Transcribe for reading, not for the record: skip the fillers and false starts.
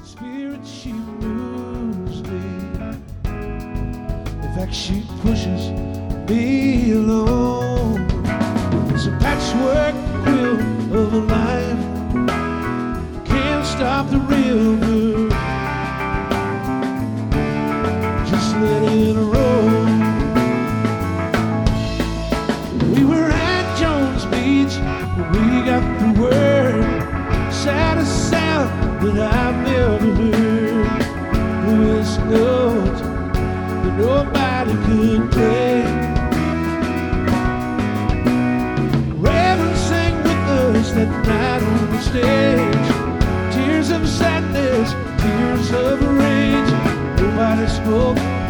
Spirit, she moves me. In fact, she pushes me along. It's a patchwork quilt of a life. Can't stop the river. Just let it roll. We were at Jones Beach when we got the word. Saddest sound that I've ever heard. Bluest note that nobody could play. Reverend sang with us that night on the stage. Tears of sadness, tears of rage. Nobody spoke.